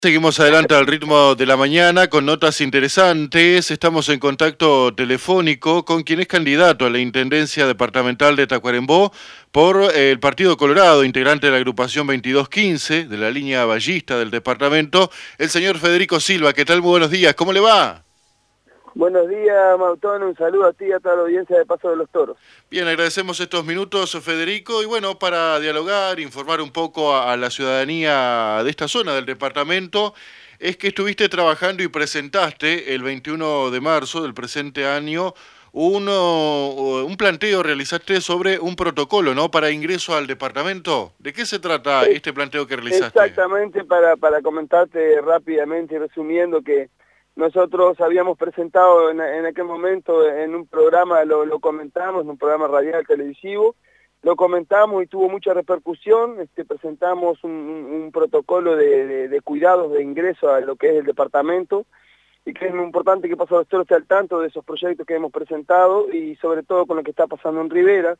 Seguimos adelante al ritmo de la mañana con notas interesantes. Estamos en contacto telefónico con quien es candidato a la Intendencia Departamental de Tacuarembó por el Partido Colorado, integrante de la agrupación 2215 de la línea ballista del departamento, el señor Federico Silva. ¿Qué tal? Muy buenos días. ¿Cómo le va? Buenos días, Mautón, un saludo a ti y a toda la audiencia de Paso de los Toros. Bien, agradecemos estos minutos, Federico, y bueno, para dialogar, informar un poco a la ciudadanía de esta zona del departamento, es que estuviste trabajando y presentaste el 21 de marzo del presente año un planteo, realizaste sobre un protocolo, ¿no?, para ingreso al departamento. ¿De qué se trata este planteo que realizaste? Exactamente, para comentarte rápidamente y resumiendo que nosotros habíamos presentado en aquel momento en un programa, lo comentamos, en un programa radial televisivo, lo comentamos y tuvo mucha repercusión. Presentamos un protocolo de cuidados de ingreso a lo que es el departamento, y que es muy importante que Paso de los Toros esté al tanto de esos proyectos que hemos presentado y sobre todo con lo que está pasando en Rivera.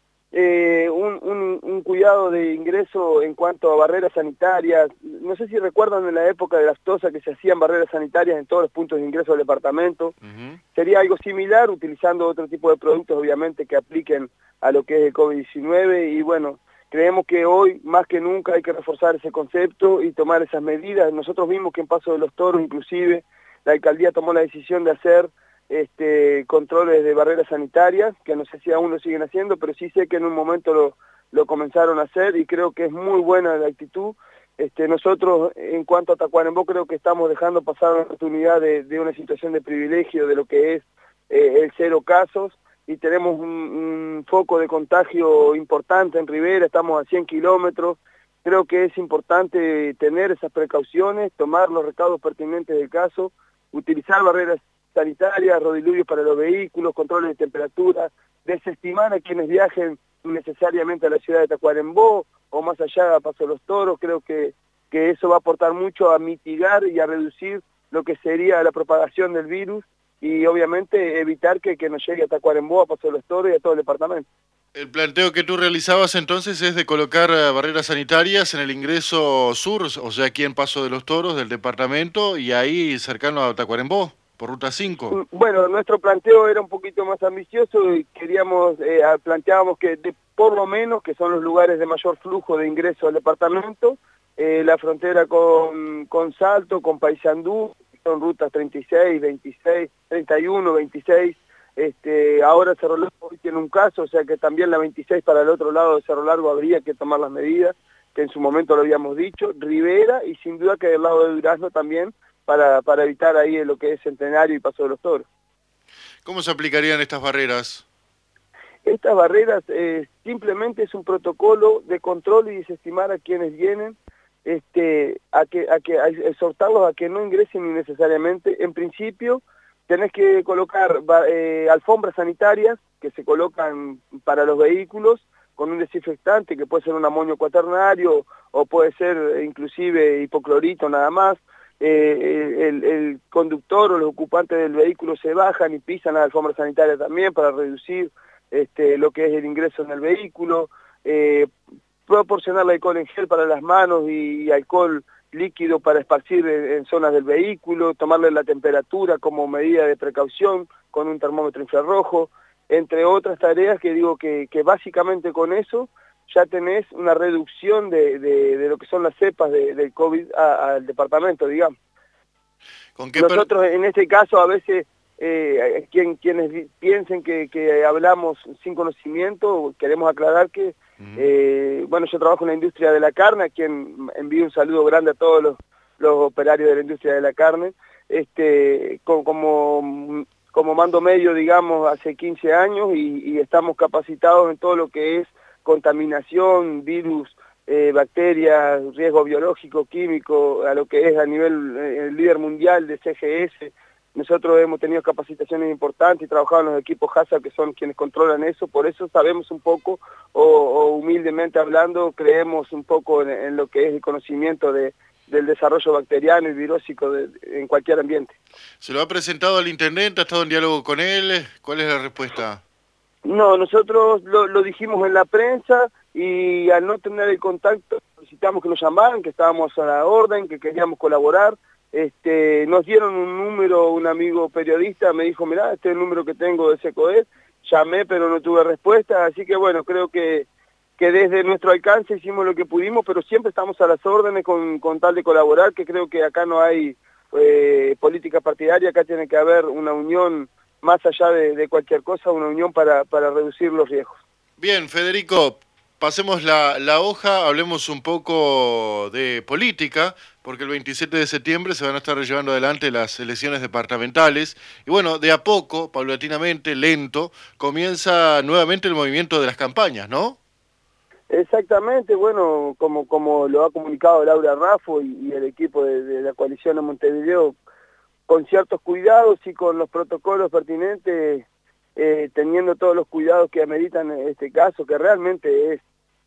Un cuidado de ingreso en cuanto a barreras sanitarias. No sé si recuerdan en la época de las tosas que se hacían barreras sanitarias en todos los puntos de ingreso del departamento. Sería algo similar, utilizando otro tipo de productos, obviamente, que apliquen a lo que es el COVID-19, y bueno, creemos que hoy, más que nunca, hay que reforzar ese concepto y tomar esas medidas. Nosotros vimos que en Paso de los Toros, inclusive, la alcaldía tomó la decisión de hacer controles de barreras sanitarias, que no sé si aún lo siguen haciendo, pero sí sé que en un momento lo comenzaron a hacer, y creo que es muy buena la actitud. Nosotros, en cuanto a Tacuarembó, creo que estamos dejando pasar la oportunidad de una situación de privilegio de lo que es el 0 casos, y tenemos un foco de contagio importante en Rivera, estamos a 100 kilómetros. Creo que es importante tener esas precauciones, tomar los recaudos pertinentes del caso, utilizar barreras sanitarias, rodiluvios para los vehículos, controles de temperatura, desestimar a quienes viajen necesariamente a la ciudad de Tacuarembó o más allá a Paso de los Toros. Creo que eso va a aportar mucho a mitigar y a reducir lo que sería la propagación del virus, y obviamente evitar que nos llegue a Tacuarembó, a Paso de los Toros y a todo el departamento. El planteo que tú realizabas entonces es de colocar barreras sanitarias en el ingreso sur, o sea, aquí en Paso de los Toros del departamento, y ahí cercano a Tacuarembó, por Ruta 5. Bueno, nuestro planteo era un poquito más ambicioso y planteábamos que por lo menos, que son los lugares de mayor flujo de ingreso al departamento, la frontera con Salto, con Paysandú, son rutas 36, 26, 31, 26. Ahora Cerro Largo hoy tiene un caso, o sea que también la 26 para el otro lado de Cerro Largo habría que tomar las medidas, que en su momento lo habíamos dicho. Rivera, y sin duda que del lado de Durazno también, para evitar ahí lo que es Centenario y Paso de los Toros. ¿Cómo se aplicarían estas barreras? Estas barreras simplemente es un protocolo de control y desestimar a quienes vienen, a exhortarlos a que no ingresen innecesariamente. En principio, tenés que colocar alfombras sanitarias que se colocan para los vehículos con un desinfectante, que puede ser un amonio cuaternario o puede ser inclusive hipoclorito nada más. El conductor o los ocupantes del vehículo se bajan y pisan las alfombras sanitarias también para reducir lo que es el ingreso en el vehículo. Proporcionar alcohol en gel para las manos y alcohol líquido para esparcir en zonas del vehículo, tomarle la temperatura como medida de precaución con un termómetro infrarrojo, entre otras tareas que digo que básicamente con eso ya tenés una reducción de lo que son las cepas del COVID al departamento, digamos. Nosotros en este caso a veces, quienes piensen que hablamos sin conocimiento, queremos aclarar que, bueno, yo trabajo en la industria de la carne, a quien envío un saludo grande a todos los operarios de la industria de la carne, como mando medio, digamos, hace 15 años, y estamos capacitados en todo lo que es contaminación, virus, bacterias, riesgo biológico, químico, a lo que es a nivel el líder mundial de CGS. Nosotros hemos tenido capacitaciones importantes y trabajado en los equipos HACCP, que son quienes controlan eso, por eso sabemos un poco, o humildemente hablando, creemos un poco en lo que es el conocimiento del desarrollo bacteriano y virósico en cualquier ambiente. ¿Se lo ha presentado al intendente? ¿Ha estado en diálogo con él? ¿Cuál es la respuesta? No, nosotros lo dijimos en la prensa, y al no tener el contacto solicitamos que nos llamaran, que estábamos a la orden, que queríamos colaborar. Nos dieron un número, un amigo periodista me dijo, mirá, este es el número que tengo de SECOED, llamé pero no tuve respuesta, así que bueno, creo que desde nuestro alcance hicimos lo que pudimos, pero siempre estamos a las órdenes con tal de colaborar, que creo que acá no hay política partidaria, acá tiene que haber una unión más allá de cualquier cosa, una unión para reducir los riesgos. Bien, Federico, pasemos la hoja, hablemos un poco de política, porque el 27 de septiembre se van a estar llevando adelante las elecciones departamentales, y bueno, de a poco, paulatinamente, lento, comienza nuevamente el movimiento de las campañas, ¿no? Exactamente, bueno, como lo ha comunicado Laura Raffo y el equipo de la coalición de Montevideo, con ciertos cuidados y con los protocolos pertinentes, teniendo todos los cuidados que ameritan este caso, que realmente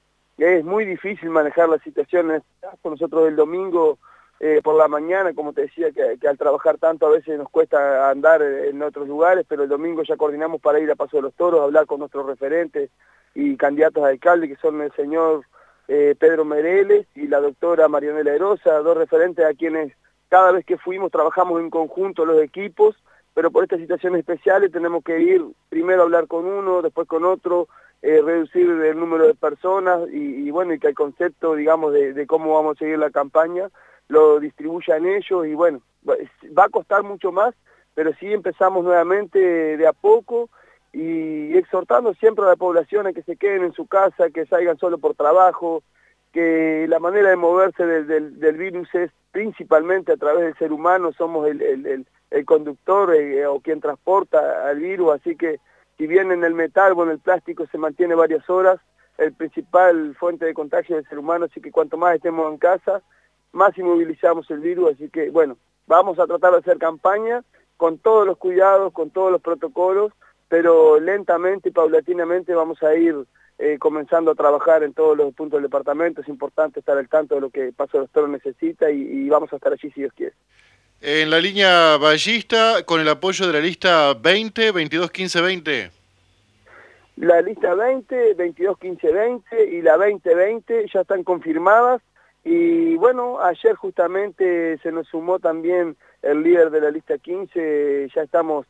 es muy difícil manejar la situación. En este caso, nosotros el domingo por la mañana, como te decía, que al trabajar tanto a veces nos cuesta andar en otros lugares, pero el domingo ya coordinamos para ir a Paso de los Toros, a hablar con nuestros referentes y candidatos a alcalde, que son el señor Pedro Mereles y la doctora Marianela Erosa, dos referentes a quienes cada vez que fuimos trabajamos en conjunto los equipos, pero por estas situaciones especiales tenemos que ir primero a hablar con uno, después con otro, reducir el número de personas y bueno, y que el concepto, digamos, de cómo vamos a seguir la campaña lo distribuyan ellos y bueno, va a costar mucho más, pero sí empezamos nuevamente de a poco y exhortando siempre a la población a que se queden en su casa, que salgan solo por trabajo, que la manera de moverse del virus es principalmente a través del ser humano, somos el conductor o quien transporta al virus, así que si bien en el metal o en el plástico se mantiene varias horas, el principal fuente de contagio es el ser humano, así que cuanto más estemos en casa, más inmovilizamos el virus, así que bueno, vamos a tratar de hacer campaña con todos los cuidados, con todos los protocolos, pero lentamente y paulatinamente vamos a ir comenzando a trabajar en todos los puntos del departamento. Es importante estar al tanto de lo que Paso de los Toros necesita y vamos a estar allí si Dios quiere. En la línea ballista, con el apoyo de la lista 20, 22, 15, 20. La lista 20, 22, 15, 20 y la 20-20 ya están confirmadas. Y bueno, ayer justamente se nos sumó también el líder de la lista 15, ya estamos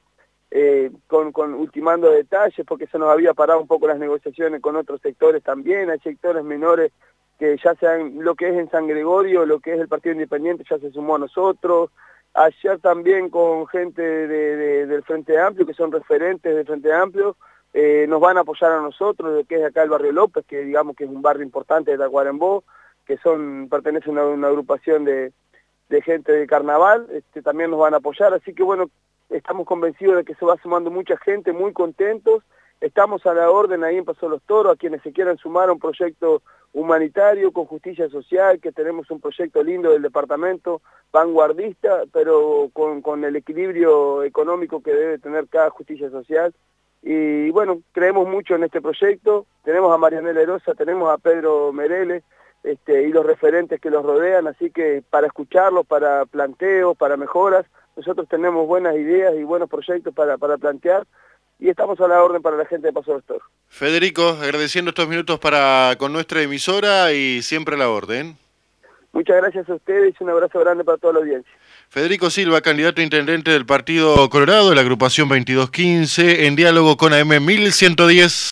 con ultimando detalles porque se nos había parado un poco las negociaciones con otros sectores también, hay sectores menores que ya sean lo que es en San Gregorio, lo que es el Partido Independiente ya se sumó a nosotros, ayer también con gente del Frente Amplio, que son referentes del Frente Amplio, nos van a apoyar a nosotros, lo que es acá el Barrio López, que digamos que es un barrio importante de Tacuarembó, que pertenecen a una agrupación de gente de carnaval, también nos van a apoyar, así que bueno, estamos convencidos de que se va sumando mucha gente, muy contentos, estamos a la orden ahí en Paso de los Toros, a quienes se quieran sumar a un proyecto humanitario con justicia social, que tenemos un proyecto lindo del departamento, vanguardista, pero con el equilibrio económico que debe tener cada justicia social, y bueno, creemos mucho en este proyecto, tenemos a Marianela Erosa, tenemos a Pedro Mereles, y los referentes que los rodean, así que para escucharlos, para planteos, para mejoras, nosotros tenemos buenas ideas y buenos proyectos para plantear y estamos a la orden para la gente de Paso de los Toros. Federico, agradeciendo estos minutos con nuestra emisora y siempre a la orden. Muchas gracias a ustedes y un abrazo grande para toda la audiencia. Federico Silva, candidato a intendente del Partido Colorado, de la agrupación 2215, en diálogo con AM 1110.